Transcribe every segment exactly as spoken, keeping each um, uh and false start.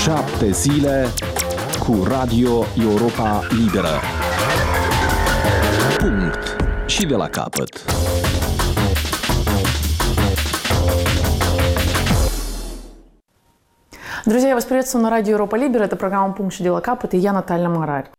Șapte zile cu Radio Europa Liberă. Punct. Și de la capăt. Друзья, я вас приветствую на радио Европа Либера. Это программа «Пункт и дело капот», и я Наталья Марарь.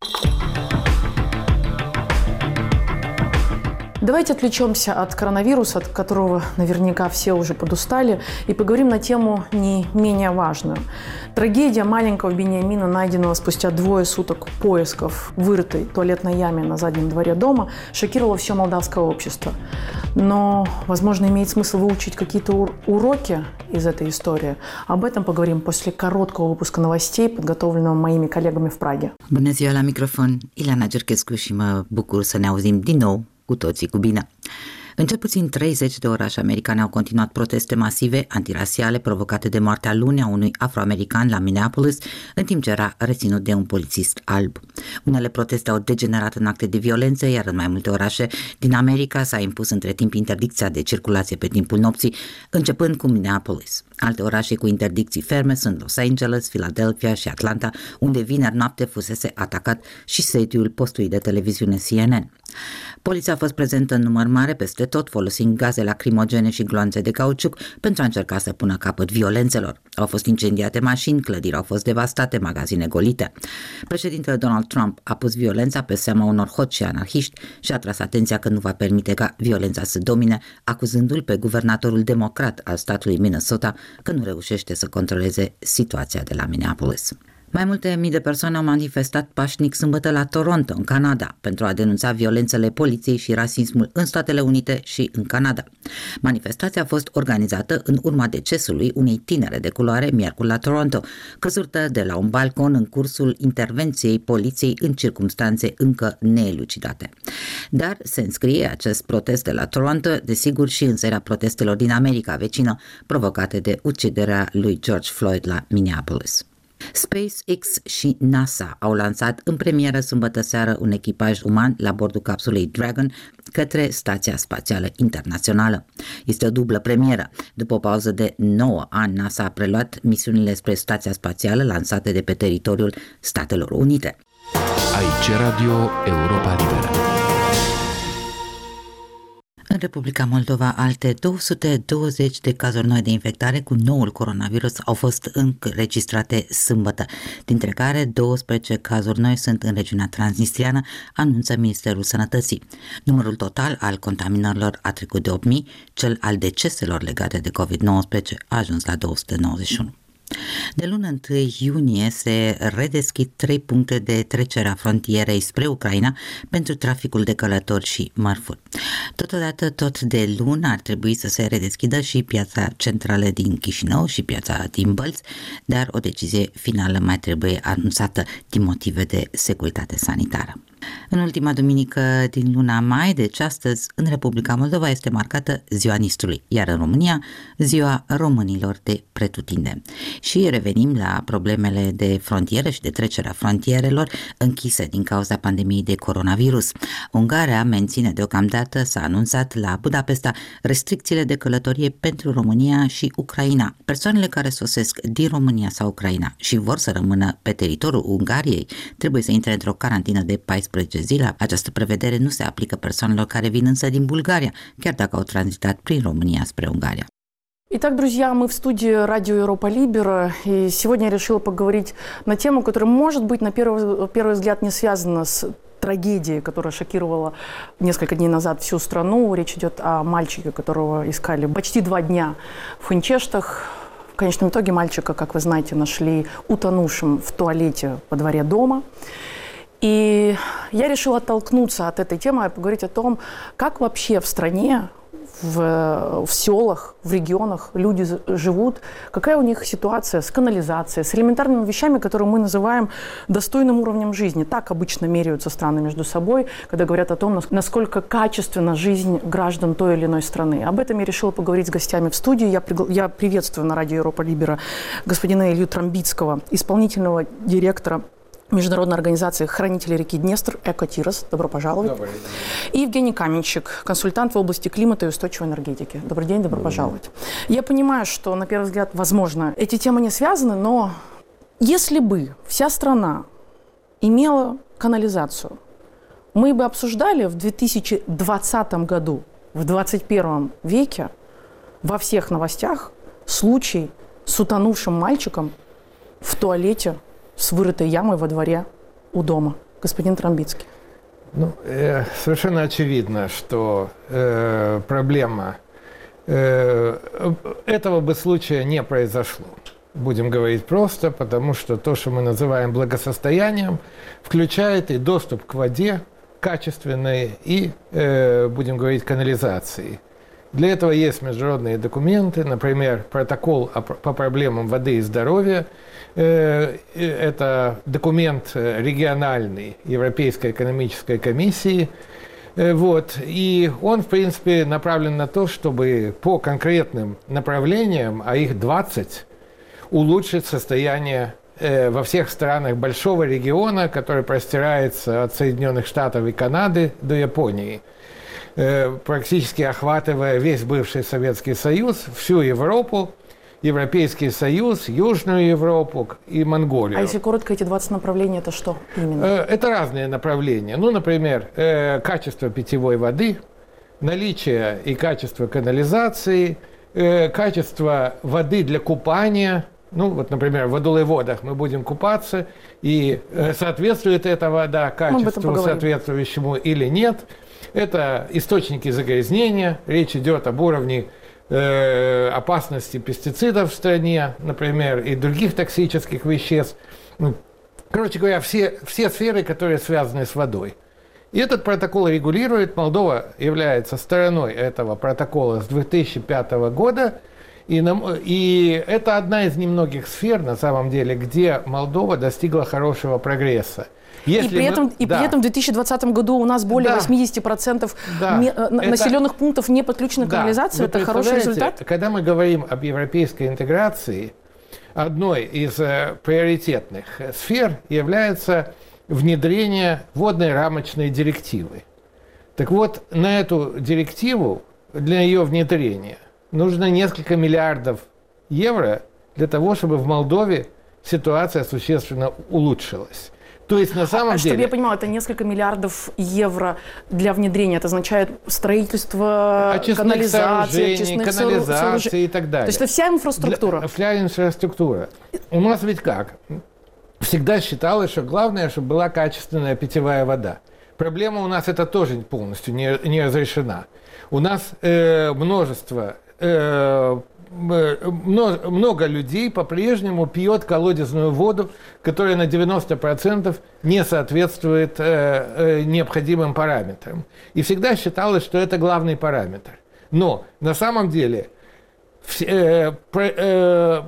Давайте отвлечемся от коронавируса, от которого наверняка все уже подустали, и поговорим на тему не менее важную. Трагедия маленького Бениамина, найденного спустя двое суток поисков в вырытой туалетной яме на заднем дворе дома, шокировала все молдавское общество. Но, возможно, имеет смысл выучить какие-то уроки из этой истории. Об этом поговорим после короткого выпуска новостей, подготовленного моими коллегами в Праге. Bună ziua, la microfon, Ileana Gerchescu, și mă bucur să ne auzim din nou cu toții cu bine. În cel puțin treizeci de orașe americane au continuat proteste masive antirasiale provocate de moartea luni a unui afroamerican la Minneapolis, în timp ce era reținut de un polițist alb. Unele proteste au degenerat în acte de violență, iar în mai multe orașe din America s-a impus între timp interdicția de circulație pe timpul nopții, începând cu Minneapolis. Alte orașe cu interdicții ferme sunt Los Angeles, Philadelphia și Atlanta, unde vineri noapte fusese atacat și sediul postului de televiziune C N N. Poliția a fost prezentă în număr mare peste tot, folosind gaze lacrimogene și gloanțe de cauciuc pentru a încerca să pună capăt violențelor. Au fost incendiate mașini, clădiri au fost devastate, magazine golite. Președintele Donald Trump a pus violența pe seama unor hoți și anarhiști și a tras atenția că nu va permite ca violența să domine, acuzându-l pe guvernatorul democrat al statului Minnesota că nu reușește să controleze situația de la Minneapolis. Mai multe mii de persoane au manifestat pașnic sâmbătă la Toronto, în Canada, pentru a denunța violențele poliției și rasismul în Statele Unite și în Canada. Manifestația a fost organizată în urma decesului unei tinere de culoare miercuri la Toronto, căzută de la un balcon în cursul intervenției poliției în circumstanțe încă neelucidate. Dar se înscrie acest protest de la Toronto, desigur, și în seria protestelor din America vecină, provocate de uciderea lui George Floyd la Minneapolis. SpaceX și NASA au lansat în premieră sâmbătă seară un echipaj uman la bordul capsulei Dragon către Stația Spațială Internațională. Este o dublă premieră. După o pauză de nouă ani, NASA a preluat misiunile spre Stația Spațială lansate de pe teritoriul Statelor Unite. Aici Radio Europa Liberă. În Republica Moldova, alte două sute douăzeci de cazuri noi de infectare cu noul coronavirus au fost înregistrate sâmbătă, dintre care douăsprezece cazuri noi sunt în regiunea transnistriană, anunță Ministerul Sănătății. Numărul total al contaminărilor a trecut de opt mii, cel al deceselor legate de covid nouăsprezece a ajuns la două sute nouăzeci și unu. De luna întâi iunie se redeschid trei puncte de trecere a frontierei spre Ucraina pentru traficul de călători și mărfuri. Totodată, tot de lună ar trebui să se redeschidă și piața centrală din Chișinău și piața din Bălți, dar o decizie finală mai trebuie anunțată din motive de securitate sanitară. În ultima duminică din luna mai, deci astăzi, în Republica Moldova este marcată Ziua Nistrului, iar în România Ziua Românilor de pretutindeni. Și revenim la problemele de frontieră și de trecerea frontierelor închise din cauza pandemiei de coronavirus. Ungaria menține deocamdată, s-a anunțat la Budapesta, restricțiile de călătorie pentru România și Ucraina. Persoanele care sosesc din România sau Ucraina și vor să rămână pe teritoriul Ungariei trebuie să intre într-o carantină de paisprezece zile. Această prevedere nu se aplică persoanelor care vin însă din Bulgaria, chiar dacă au tranzitat prin România spre Ungaria. Итак, друзья, мы в студии радио Европа Либера, и сегодня я решила поговорить на тему, которая, может быть, на первый, первый взгляд не связана с трагедией, которая шокировала несколько дней назад всю страну. Речь идет о мальчике, которого искали почти два дня в Хынчештах. В конечном итоге мальчика, как вы знаете, нашли утонувшим в туалете во дворе дома. И я решила оттолкнуться от этой темы и поговорить о том, как вообще в стране, в, в селах, в регионах люди живут, какая у них ситуация с канализацией, с элементарными вещами, которые мы называем достойным уровнем жизни. Так обычно меряются страны между собой, когда говорят о том, насколько качественна жизнь граждан той или иной страны. Об этом я решила поговорить с гостями в студии. Я, пригла... я приветствую на радио Европа Либера господина Илью Трамбицкого, исполнительного директора Международной организации «Хранители реки Днестр» «Экотирос». Добро пожаловать. Добрый день. И Евгений Каменщик, консультант в области климата и устойчивой энергетики. Добрый день, добро Добрый пожаловать. День. Я понимаю, что, на первый взгляд, возможно, эти темы не связаны, но Если бы вся страна имела канализацию, мы бы обсуждали в две тысячи двадцатом году, в двадцать первом веке, во всех новостях случай с утонувшим мальчиком в туалете с вырытой ямой во дворе у дома. Господин Тромбицкий. Ну, э, совершенно очевидно, что э, проблема э, этого бы случая не произошло. Будем говорить просто, потому что то, что мы называем благосостоянием, включает и доступ к воде качественной, и, э, будем говорить, канализации. Для этого есть международные документы, например, протокол по проблемам воды и здоровья. Это документ региональный Европейской экономической комиссии. Вот. И он, в принципе, направлен на то, чтобы по конкретным направлениям, а их двадцать, улучшить состояние во всех странах большого региона, который простирается от Соединенных Штатов и Канады до Японии, практически охватывая весь бывший Советский Союз, всю Европу, Европейский Союз, Южную Европу и Монголию. А если коротко, эти двадцать направлений – это что именно? Это разные направления. Ну, например, качество питьевой воды, наличие и качество канализации, качество воды для купания. Ну, вот, например, в водолейводах мы будем купаться, и соответствует эта вода качеству соответствующему или нет. Это источники загрязнения. Речь идет об уровне э, опасности пестицидов в стране, например, и других токсических веществ. Короче говоря, все, все сферы, которые связаны с водой. И этот протокол регулирует. Молдова является стороной этого протокола с две тысячи пятого года. И, и это одна из немногих сфер, на самом деле, где Молдова достигла хорошего прогресса. Если и при, мы, этом, и да. при этом в две тысячи двадцатом году у нас более да. восемьдесят процентов да. ме, это, населенных пунктов не подключены к да. канализации. Это хороший результат? Когда мы говорим об европейской интеграции, одной из э, приоритетных сфер является внедрение водной рамочной директивы. Так вот, на эту директиву, для ее внедрения, нужно несколько миллиардов евро для того, чтобы в Молдове ситуация существенно улучшилась. То есть на самом а, деле... Чтобы я понимала, это несколько миллиардов евро для внедрения. Это означает строительство очистных канализации, очистных канализации сооружений и так далее. То есть это вся инфраструктура? Для, вся инфраструктура. У нас ведь как? Всегда считалось, что главное, чтобы была качественная питьевая вода. Проблема у нас это тоже полностью не, не разрешена. У нас э, множество... Э, много людей по-прежнему пьет колодезную воду, которая на девяносто процентов не соответствует э, э, необходимым параметрам. И всегда считалось, что это главный параметр. Но на самом деле э, э,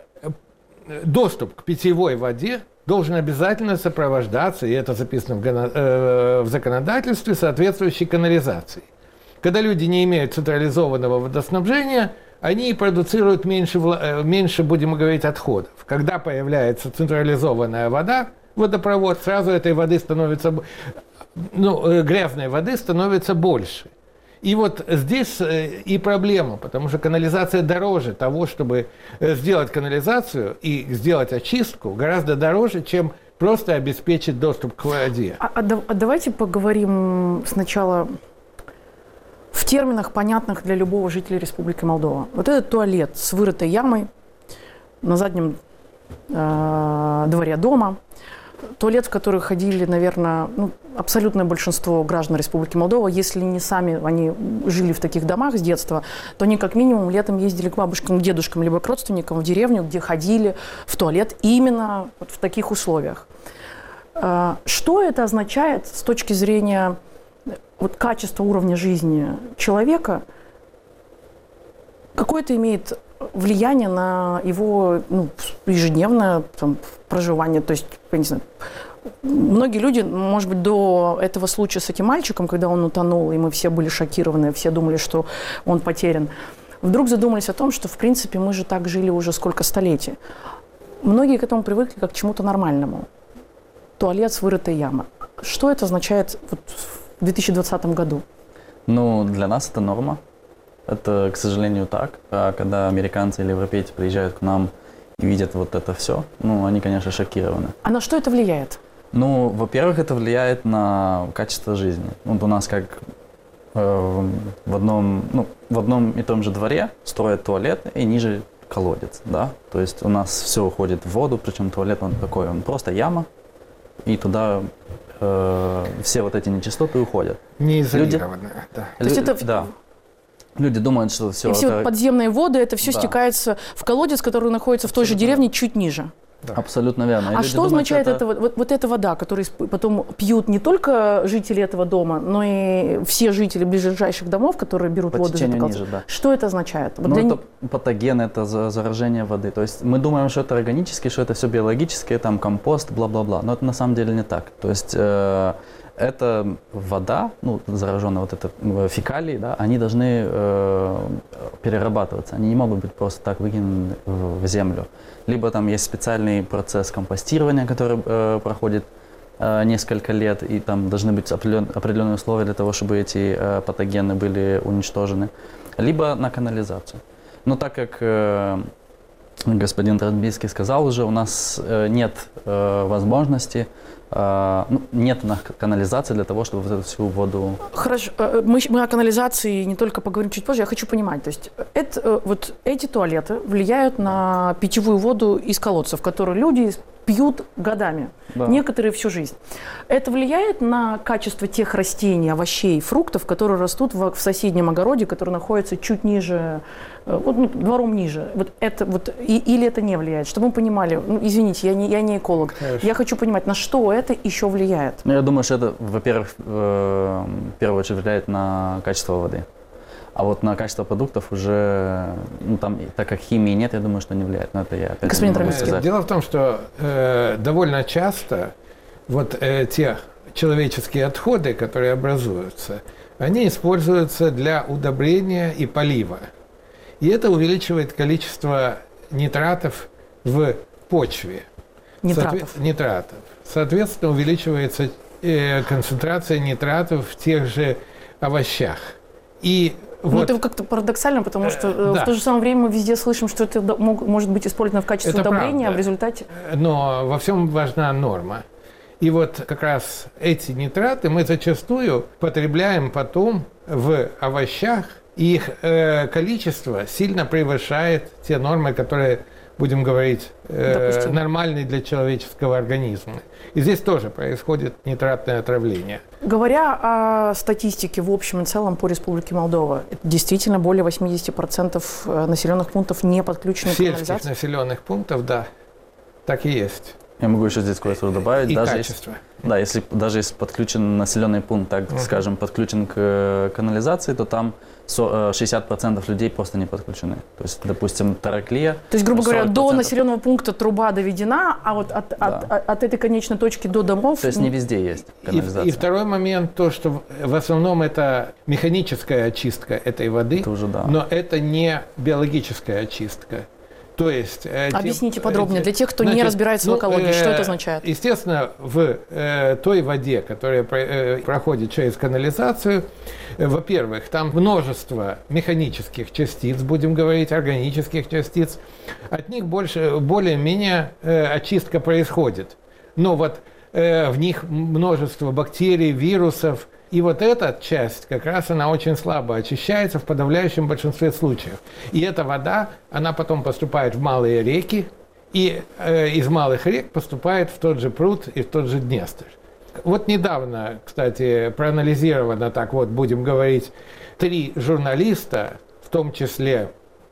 доступ к питьевой воде должен обязательно сопровождаться, и это записано в, э, в законодательстве, соответствующей канализацией. Когда люди не имеют централизованного водоснабжения, они продуцируют меньше, меньше, будем говорить, отходов. Когда появляется централизованная вода, водопровод, сразу этой воды становится, ну, грязной воды становится больше. И вот здесь и проблема, потому что канализация дороже того, чтобы сделать канализацию и сделать очистку, гораздо дороже, чем просто обеспечить доступ к воде. А, а, а давайте поговорим сначала... в терминах, понятных для любого жителя Республики Молдова. Вот этот туалет с вырытой ямой на заднем э, дворе дома. Туалет, в который ходили, наверное, ну, абсолютное большинство граждан Республики Молдова. Если не сами они жили в таких домах с детства, то они как минимум летом ездили к бабушкам, к дедушкам, либо к родственникам в деревню, где ходили в туалет именно вот в таких условиях. Э, что это означает с точки зрения... вот качество уровня жизни человека, какое-то имеет влияние на его ну, ежедневное там, проживание. То есть, я не знаю, многие люди, может быть, до этого случая с этим мальчиком, когда он утонул, и мы все были шокированы, все думали, что он потерян, вдруг задумались о том, что, в принципе, мы же так жили уже сколько столетий. Многие к этому привыкли как к чему-то нормальному. Туалет с вырытой ямой. Что это означает вот, в две тысячи двадцатом году? Ну, для нас это норма. Это, к сожалению, так. Когда американцы или европейцы приезжают к нам и видят вот это все, ну, они, конечно, шокированы. А на что это влияет? Ну, во-первых, это влияет на качество жизни. Вот у нас как э, в, одном, ну, в одном и том же дворе строят туалет и ниже колодец, да. То есть у нас все уходит в воду, причем туалет он такой, он просто яма, и туда э, все вот эти нечистоты уходят. Не изолированная, да. То есть это... Да. Люди думают, что все... И все это... подземные воды, это все Да. стекается в колодец, который находится в той же деревне чуть ниже. Да. Абсолютно верно. И А люди что думают, означает это... это, вот, вот эта вода, которую потом пьют не только жители этого дома, но и все жители ближайших домов, которые берут По воду из этого течению колодца? ниже, да. Что это означает? Вот Ну, для это них- патоген, это за- заражение воды. То есть мы думаем, что это органически, что это все биологическое, там компост, бла-бла-бла. Но это на самом деле не так. То есть э, это вода, ну, зараженная вот это э, фекалии, да, они должны э, перерабатываться. Они не могут быть просто так выкинуты в, в землю. Либо там есть специальный процесс компостирования, который э, проходит э, несколько лет, и там должны быть определен, определенные условия для того, чтобы эти э, патогены были уничтожены. Либо на канализацию. Но так как э, господин Традбийский сказал уже, у нас э, нет э, возможности, э, ну, нет на канализации для того, чтобы вот эту всю воду... Хорошо, э, мы, мы о канализации не только поговорим чуть позже, я хочу понимать, то есть это, э, вот эти туалеты влияют на питьевую воду из колодцев, которые люди пьют годами, Да. некоторые всю жизнь. Это влияет на качество тех растений, овощей, фруктов, которые растут в, в соседнем огороде, который находится чуть ниже, э, вот, ну, двором ниже. Вот это вот и, или это не влияет? Чтобы мы понимали, ну, извините, я не, я не эколог, Конечно. я хочу понимать, на что это еще влияет. Ну, я думаю, что это, во-первых, э, в первую очередь влияет на качество воды. А вот на качество продуктов уже, ну, там, так как химии нет, я думаю, что не влияет. Но это я опять Господин не могу Травицкий. сказать. Дело в том, что э, довольно часто вот э, те человеческие отходы, которые образуются, они используются для удобрения и полива. И это увеличивает количество нитратов в почве. Нитратов. Соответ- нитратов. Соответственно, увеличивается э, концентрация нитратов в тех же овощах. И Ну, вот это как-то парадоксально, потому что э, да. в то же самое время мы везде слышим, что это до- мог- может быть использовано в качестве Это удобрения, а в правда. результате... Но во всем важна норма. И вот как раз эти нитраты мы зачастую потребляем потом в овощах, и их э, количество сильно превышает те нормы, которые, будем говорить, э, Допустим. нормальные для человеческого организма. И здесь тоже происходит нитратное отравление. Говоря о статистике в общем и целом по Республике Молдова, это действительно более восемьдесят процентов населенных пунктов не подключены к Сельских канализации. населенных пунктов, да, так и есть. Я могу еще здесь кое-что добавить. И даже качество. Если, да, если даже если подключен населенный пункт, так Мгм. скажем, подключен к э, канализации, то там со- э, шестьдесят процентов людей просто не подключены. То есть, допустим, Тараклия. То есть, грубо говоря, сорок до процентов. населенного пункта труба доведена, а вот от, Да. от, от, от этой конечной точки до домов... То есть не везде есть И, канализация. и второй момент, то, что в, в основном это механическая очистка этой воды, Это уже да. но это не биологическая очистка. То есть... э, те- Объясните подробнее, э, для тех, кто не значит, разбирается ну, в экологии, что э, это означает? Естественно, в э, той воде, которая про- э, проходит через канализацию, э, во-первых, там множество механических частиц, будем говорить, органических частиц. От них больше, более-менее э, очистка происходит. Но вот э, в них множество бактерий, вирусов. И вот эта часть, как раз она очень слабо очищается в подавляющем большинстве случаев. И эта вода, она потом поступает в малые реки, и э, из малых рек поступает в тот же пруд и в тот же Днестр. Вот недавно, кстати, проанализировано, так вот, будем говорить, три журналиста, в том числе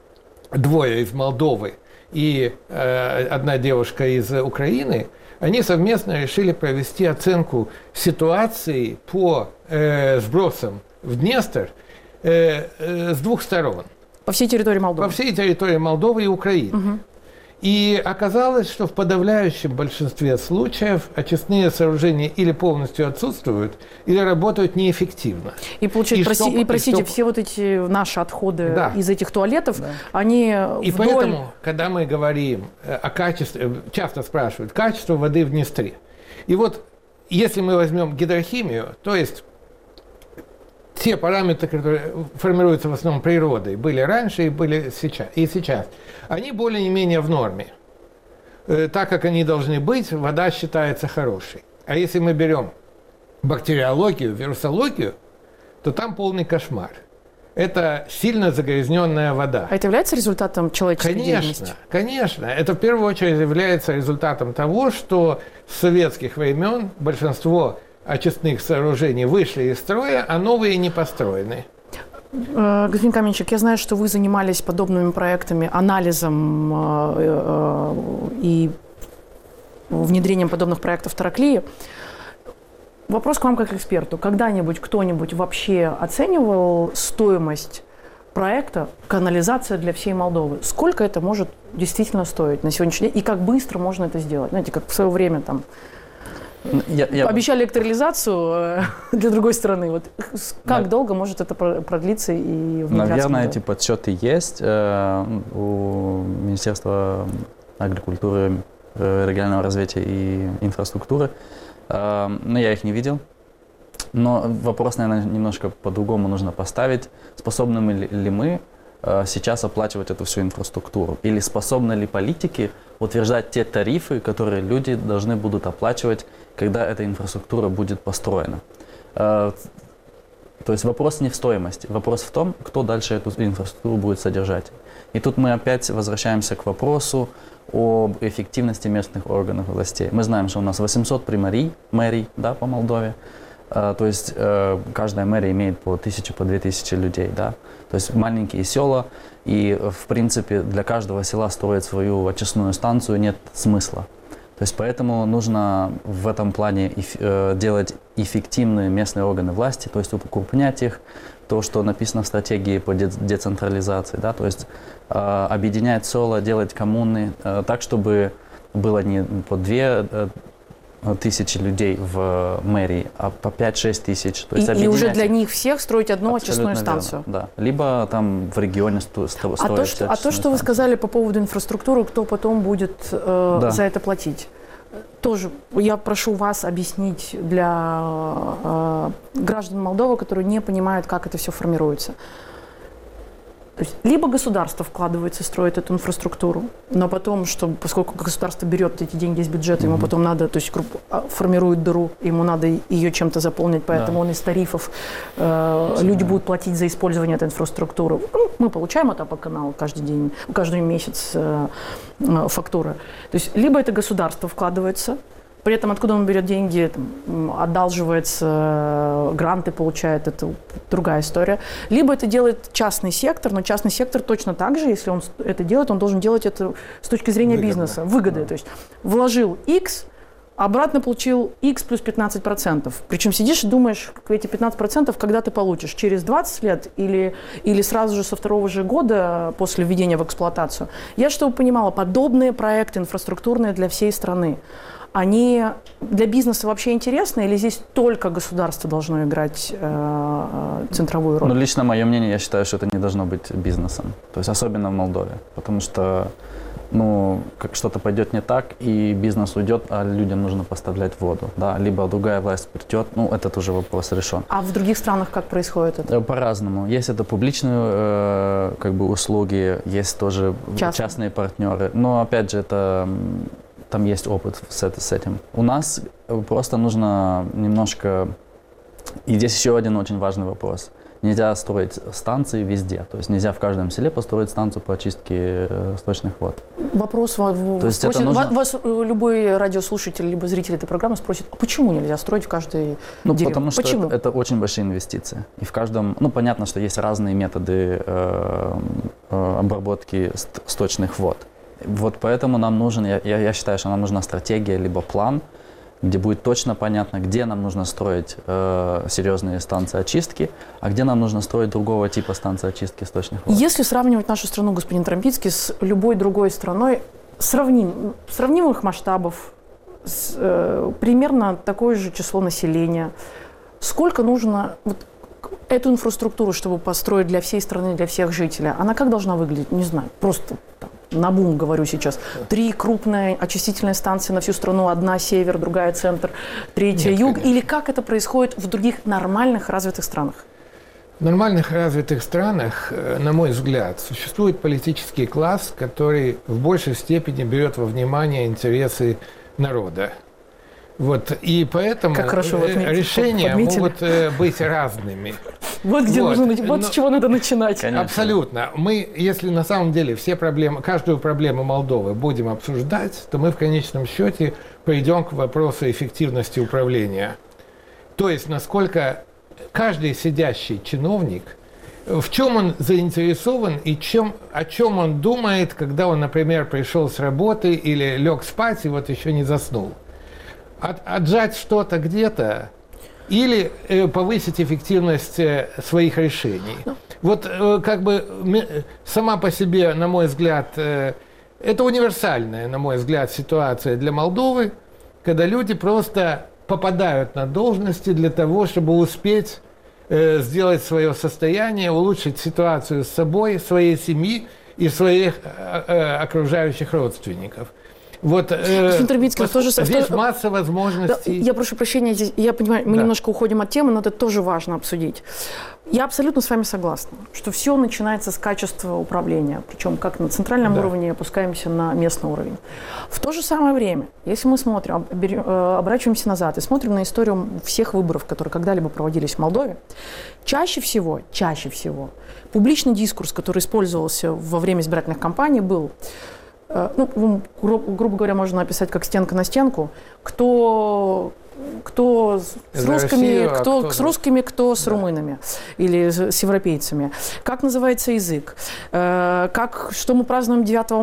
двое из Молдовы и э, одна девушка из Украины, они совместно решили провести оценку ситуации по э, сбросам в Днестр э, э, с двух сторон. По всей территории Молдовы. По всей территории Молдовы и Украины. Мгм. И оказалось, что в подавляющем большинстве случаев очистные сооружения или полностью отсутствуют, или работают неэффективно. И, получается, И прости- чтоб- и и простите, чтоб- все вот эти наши отходы Да. из этих туалетов, они И вдоль... поэтому, когда мы говорим э, о качестве, э, часто спрашивают, качество воды в Днестре. И вот если мы возьмем гидрохимию, то есть те параметры, которые формируются в основном природой, были раньше и были сейчас, и сейчас, они более-менее в норме. э, так, как они должны быть, вода считается хорошей. А если мы берем бактериологию, вирусологию, то там полный кошмар. Это сильно загрязненная вода. А это является результатом человеческой конечно, деятельности? Конечно. Это в первую очередь является результатом того, что с советских времен большинство очистных сооружений вышли из строя, а новые не построены. Господин Каменщик, я знаю, что вы занимались подобными проектами, анализом и внедрением подобных проектов в Тараклии. Вопрос к вам как эксперту. Когда-нибудь кто-нибудь вообще оценивал стоимость проекта «Канализация для всей Молдовы»? Сколько это может действительно стоить на сегодняшний день? И как быстро можно это сделать? Знаете, как в свое время там я, я... обещали электролизацию для другой страны. Вот как да. долго может это продлиться и внедряться? Наверное, эти подсчеты есть. У Министерства агрикультуры, регионального развития и инфраструктуры. Но я их не видел. Но вопрос, наверное, немножко по-другому нужно поставить. Способны ли мы сейчас оплачивать эту всю инфраструктуру? Или способны ли политики утверждать те тарифы, которые люди должны будут оплачивать, когда эта инфраструктура будет построена? То есть вопрос не в стоимости, вопрос в том, кто дальше эту инфраструктуру будет содержать. И тут мы опять возвращаемся к вопросу об эффективности местных органов властей. Мы знаем, что у нас восемьсот примарий, мэрий, да, по Молдове. Uh, то есть uh, каждая мэрия имеет по тысяче, по две тысячи людей, да. То есть маленькие села, и в принципе для каждого села строить свою очистную станцию нет смысла. То есть поэтому нужно в этом плане uh, делать эффективные местные органы власти, то есть укрупнять их, то, что написано в стратегии по де- децентрализации, да, то есть uh, объединять села, делать коммуны uh, так, чтобы было не по две тысячи людей в мэрии, а по пять-шесть тысяч. То есть и, и уже для них всех строить одну Абсолютно очистную станцию. Верно, да. Либо там в регионе сто, сто, а то, что, а то, что вы сказали по поводу инфраструктуры, кто потом будет э, да. за это платить? Тоже я прошу вас объяснить для э, граждан Молдовы, которые не понимают, как это все формируется. То есть либо государство вкладывается, строит эту инфраструктуру, но потом, чтобы, поскольку государство берет эти деньги из бюджета, ему mm-hmm. потом надо, то есть формирует дыру, ему надо ее чем-то заполнить, поэтому да. он из тарифов, э, люди будут платить за использование этой инфраструктуры. Ну, мы получаем это по каналу каждый день, каждый месяц э, э, фактуры. То есть либо это государство вкладывается, при этом откуда он берет деньги, там, одалживается, гранты получает, это другая история. Либо это делает частный сектор, но частный сектор точно так же, если он это делает, он должен делать это с точки зрения Выгодно. бизнеса, выгоды. Да. То есть вложил X, обратно получил X плюс пятнадцать процентов. Причем сидишь и думаешь, эти пятнадцать процентов когда ты получишь? Через двадцать лет или, или сразу же со второго же года после введения в эксплуатацию? Я чтобы понимала, подобные проекты инфраструктурные для всей страны, они для бизнеса вообще интересны или здесь только государство должно играть э, центровую роль? Ну, лично мое мнение, я считаю, что это не должно быть бизнесом. То есть особенно в Молдове. Потому что ну, как что-то пойдет не так, и бизнес уйдет, а людям нужно поставлять воду. Да? Либо другая власть придет, ну, этот уже вопрос решен. А в других странах как происходит это? По-разному. Есть это публичные э, как бы услуги, есть тоже Частные. частные партнеры. Но, опять же, это... Там есть опыт с, с этим. У нас просто нужно немножко... И здесь еще один очень важный вопрос. Нельзя строить станции везде. То есть нельзя в каждом селе построить станцию по очистке сточных вод. Вопрос вас, спросит, нужно... вас любой радиослушатель либо зритель этой программы спросит, а почему нельзя строить в каждой ну, деревне? Потому что почему? Это, это очень большие инвестиции. И в каждом... Ну, понятно, что есть разные методы э, э, обработки сточных вод. Вот поэтому нам нужен, я, я считаю, что нам нужна стратегия, либо план, где будет точно понятно, где нам нужно строить э, серьезные станции очистки, а где нам нужно строить другого типа станции очистки сточных вод. Если сравнивать нашу страну, господин Трамбицкий, с любой другой страной, сравним, сравнимых масштабов, с, э, примерно такое же число населения, сколько нужно... Вот, эту инфраструктуру, чтобы построить для всей страны, для всех жителей, она как должна выглядеть? Не знаю, просто там, набум говорю сейчас. Три крупные очистительные станции на всю страну, одна север, другая центр, третья Нет, юг. Конечно. Или как это происходит в других нормальных развитых странах? В нормальных развитых странах, на мой взгляд, существует политический класс, который в большей степени берет во внимание интересы народа. Вот, и поэтому решения могут быть разными. Вот где вот. нужно, вот Но, с чего надо начинать. Конечно. Абсолютно. Мы, если на самом деле все проблемы, каждую проблему Молдовы будем обсуждать, то мы в конечном счете придем к вопросу эффективности управления. То есть, насколько каждый сидящий чиновник, в чем он заинтересован и чем, о чем он думает, когда он, например, пришел с работы или лег спать и вот еще не заснул. От, отжать что-то где-то или э, повысить эффективность э, своих решений. Вот э, как бы э, сама по себе, на мой взгляд, э, это универсальная, на мой взгляд, ситуация для Молдовы, когда люди просто попадают на должности для того, чтобы успеть э, сделать свое состояние, улучшить ситуацию с собой, своей семьи и своих э, э, окружающих родственников. Вот, э, пос, тоже здесь что... масса возможностей. Да, я прошу прощения, здесь, я понимаю, мы да. немножко уходим от темы, но это тоже важно обсудить. Я абсолютно с вами согласна, что все начинается с качества управления, причем как на центральном да. уровне, опускаемся на местный уровень. В то же самое время, если мы смотрим, оборачиваемся назад и смотрим на историю всех выборов, которые когда-либо проводились в Молдове, чаще всего, чаще всего публичный дискурс, который использовался во время избирательных кампаний, был... Ну, грубо, грубо говоря, можно описать как стенка на стенку. Кто, кто с русскими, Россию, кто, а кто с русскими, кто с да. румынами или с европейцами. Как называется язык? Как, что мы празднуем девятого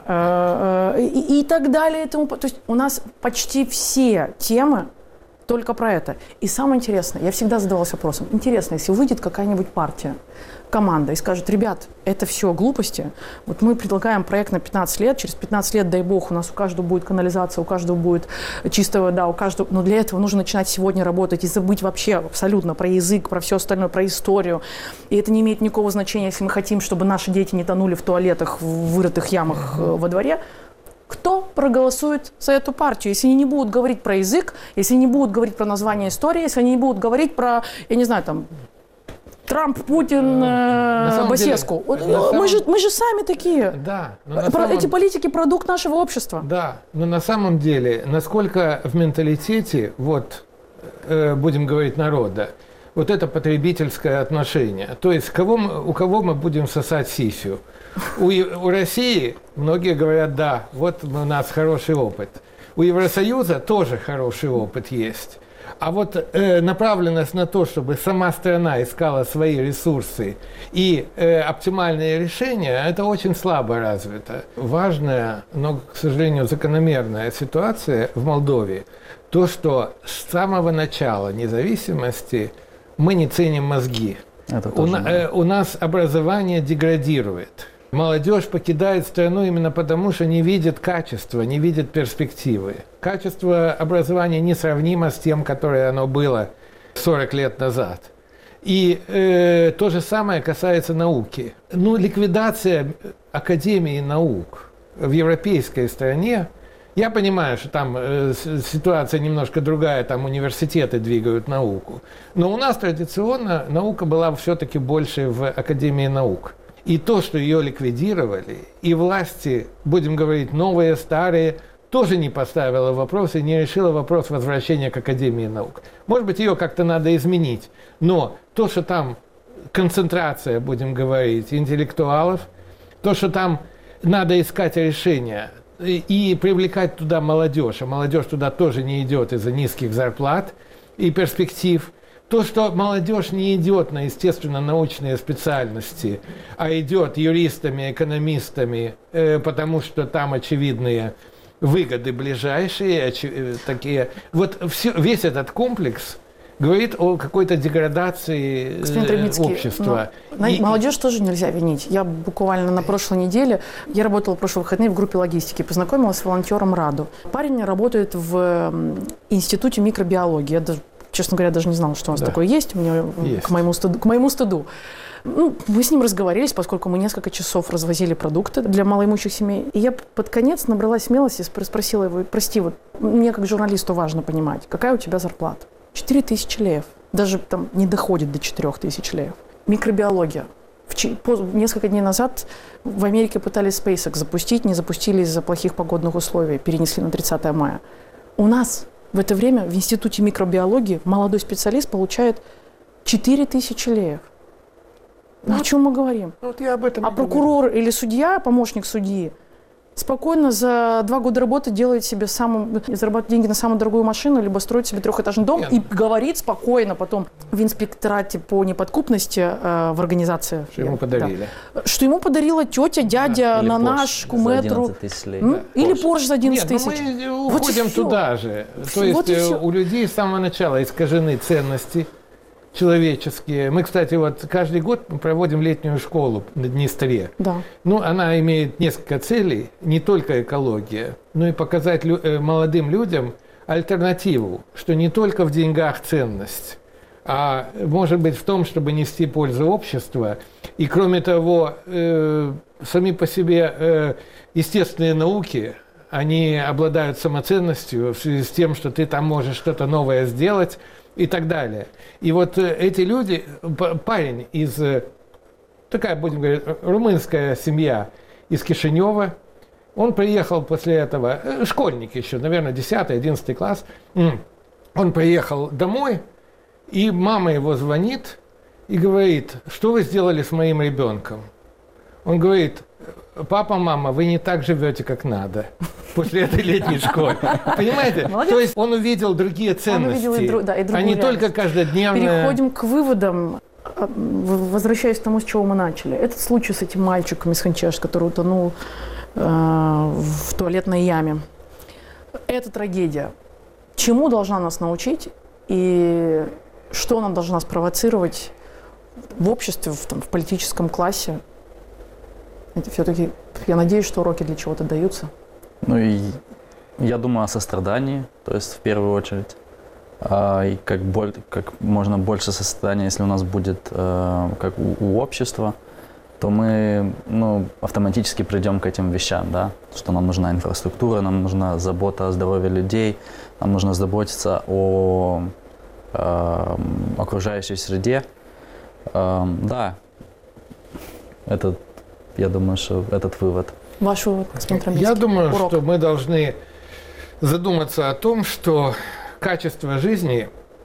мая? И, и так далее. И тому, то есть у нас почти все темы только про это. И самое интересное, я всегда задавалась вопросом, интересно, если выйдет какая-нибудь партия, команда и скажет, ребят, это все глупости, вот мы предлагаем проект на пятнадцать лет, через пятнадцать лет, дай бог, у нас у каждого будет канализация, у каждого будет чистая вода, у каждого, но для этого нужно начинать сегодня работать и забыть вообще абсолютно про язык, про все остальное, про историю, и это не имеет никакого значения, если мы хотим, чтобы наши дети не тонули в туалетах, в вырытых ямах во дворе. Кто проголосует за эту партию, если они не будут говорить про язык, если они не будут говорить про название истории, если они не будут говорить про, я не знаю, там, Трамп, Путин, э, Басеску. Деле, мы, самом... же, мы же сами такие. Да, Про, самом... Эти политики – продукт нашего общества. Да, но на самом деле, насколько в менталитете, вот, э, будем говорить, народа, вот это потребительское отношение. То есть кого мы, у кого мы будем сосать сисю? У, у России многие говорят, да, вот у нас хороший опыт. У Евросоюза тоже хороший опыт есть. А вот э, направленность на то, чтобы сама страна искала свои ресурсы и э, оптимальные решения, это очень слабо развито. Важная, но, к сожалению, закономерная ситуация в Молдове, то, что с самого начала независимости мы не ценим мозги. Это тоже, у, да. э, у нас образование деградирует. Молодежь покидает страну именно потому, что не видит качества, не видит перспективы. Качество образования несравнимо с тем, которое оно было сорок лет назад. И э, то же самое касается науки. Ну, ликвидация Академии наук в европейской стране, я понимаю, что там э, ситуация немножко другая, там университеты двигают науку. Но у нас традиционно наука была все-таки больше в Академии наук. И то, что ее ликвидировали, и власти, будем говорить, новые, старые, тоже не поставила вопрос и не решила вопрос возвращения к Академии наук. Может быть, ее как-то надо изменить, но то, что там концентрация, будем говорить, интеллектуалов, то, что там надо искать решения и, и привлекать туда молодежь, а молодежь туда тоже не идет из-за низких зарплат и перспектив. То, что молодежь не идет на естественно-научные специальности, а идет юристами, экономистами, э, потому что там очевидные выгоды ближайшие, оч, э, такие. Вот все, весь этот комплекс говорит о какой-то деградации э, общества. Но, и, молодежь тоже нельзя винить. Я буквально на прошлой неделе, я работала в прошлые выходные в группе логистики, познакомилась с волонтером Раду. Парень работает в институте микробиологии. Я даже честно говоря, даже не знала, что у нас да. такое есть, мне, есть. К, моему стыду, к моему стыду. Ну, мы с ним разговорились, поскольку мы несколько часов развозили продукты для малоимущих семей. И я под конец набралась смелости и спросила его, прости, вот мне как журналисту важно понимать, какая у тебя зарплата? четыре тысячи леев. Даже там не доходит до четырех тысяч леев. Микробиология. Несколько дней назад в Америке пытались SpaceX запустить, не запустили из-за плохих погодных условий, перенесли на тридцатое мая. У нас в это время в Институте микробиологии молодой специалист получает четыре тысячи леев. Ну, о вот, чем мы говорим? Вот я об этом а прокурор говорю. Или судья, помощник судьи, спокойно за два года работы делает себе самым, зарабатывает деньги на самую дорогую машину, либо строит себе трехэтажный дом. Нет. И говорит спокойно потом в инспекторате по неподкупности э, в организации. Что ему подарили. Да, что ему подарила тетя, дядя, да. на наш куметру. Да. Или Порш за одиннадцать тысяч. Нет, ну мы уходим вот туда же. То есть вот у людей с самого начала искажены ценности человеческие. Мы, кстати, вот каждый год проводим летнюю школу на Днестре. Да. Ну, она имеет несколько целей, не только экология, но и показать лю- молодым людям альтернативу, что не только в деньгах ценность, а может быть в том, чтобы нести пользу обществу. И кроме того, э, сами по себе э, естественные науки, они обладают самоценностью в связи с тем, что ты там можешь что-то новое сделать, и так далее. И вот эти люди, парень из, такая, будем говорить, румынская семья из Кишинева, он приехал после этого, школьник еще, наверное, десятый-одиннадцатый класс, он приехал домой, и мама его звонит и говорит: что вы сделали с моим ребенком? Он говорит: папа, мама, вы не так живете, как надо после этой летней школы. Понимаете? Молодец. То есть он увидел другие ценности, он увидел и дру, да, и а не только каждодневные. Переходим к выводам. Возвращаясь к тому, с чего мы начали. Этот случай с этим мальчиком из Ханчеш, который утонул э, в туалетной яме. Это трагедия. Чему должна нас научить и что она должна спровоцировать в обществе, в, там, в политическом классе? Это все-таки, я надеюсь, что уроки для чего-то даются. Ну и я думаю о сострадании, то есть в первую очередь. А, и как, боль, как можно больше сострадания, если у нас будет э, как у, у общества, то мы ну, автоматически придем к этим вещам, да? Что нам нужна инфраструктура, нам нужна забота о здоровье людей, нам нужно заботиться о э, окружающей среде. Э, да, это, я думаю, что этот вывод. Ваш вывод, господин Трамбицкий? Я думаю, урок. что мы должны задуматься о том, что качество жизни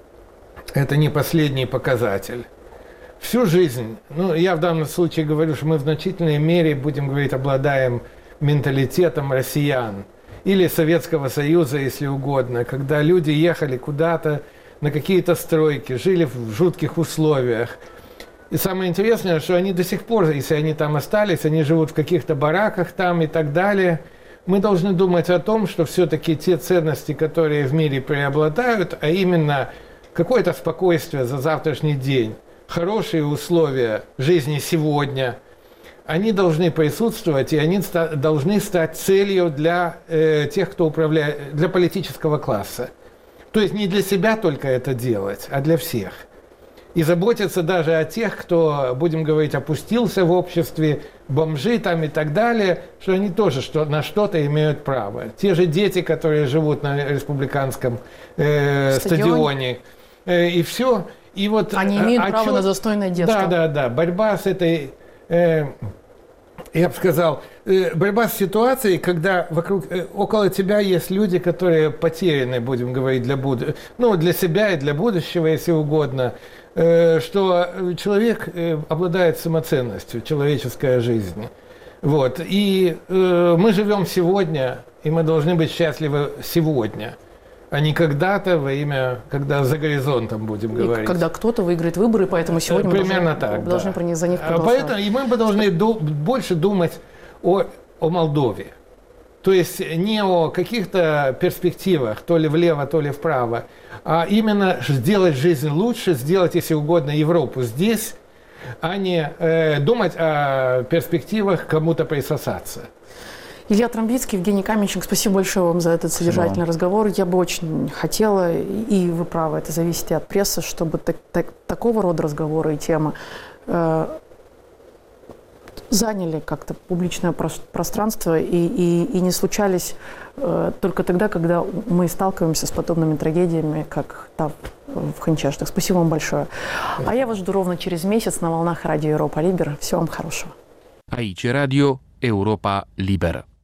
– это не последний показатель. Всю жизнь, ну, я в данном случае говорю, что мы в значительной мере, будем говорить, обладаем менталитетом россиян или Советского Союза, если угодно, когда люди ехали куда-то на какие-то стройки, жили в жутких условиях. И самое интересное, что они до сих пор, если они там остались, они живут в каких-то бараках там и так далее. Мы должны думать о том, что все-таки те ценности, которые в мире преобладают, а именно какое-то спокойствие за завтрашний день, хорошие условия жизни сегодня, они должны присутствовать, и они ста- должны стать целью для э, тех, кто управляет, для политического класса. То есть не для себя только это делать, а для всех. И заботиться даже о тех, кто, будем говорить, опустился в обществе, бомжи там и так далее, что они тоже что, на что-то имеют право. Те же дети, которые живут на республиканском э, стадионе, э, и все. И вот, они имеют а, право чё, на достойное детство. Да, да, да. Борьба с этой, э, я бы сказал, э, борьба с ситуацией, когда вокруг, э, около тебя есть люди, которые потеряны, будем говорить, для буд... ну, для себя и для будущего, если угодно, э, что человек э, обладает самоценностью, человеческая жизнь. Вот. И э, мы живем сегодня, и мы должны быть счастливы сегодня, а не когда-то во имя, когда за горизонтом, будем и говорить. Когда кто-то выиграет выборы, поэтому сегодня Примерно мы должны, так, должны да. за них проголосовать. Поэтому и мы бы должны ду- больше думать о, о Молдове. То есть не о каких-то перспективах, то ли влево, то ли вправо, а именно сделать жизнь лучше, сделать, если угодно, Европу здесь, а не э, думать о перспективах кому-то присосаться. Илья Трамбицкий, Евгений Каменщик, спасибо большое вам за этот содержательный разговор. Я бы очень хотела, и вы правы, это зависит и от прессы, чтобы так, так, такого рода разговоры и темы э, заняли как-то публичное пространство и, и, и не случались э, только тогда, когда мы сталкиваемся с подобными трагедиями, как та в Ханчаштах. Спасибо вам большое. А я вас жду ровно через месяц на волнах радио Европа Либер. Всего вам хорошего. Aici Radio Europa Liberă.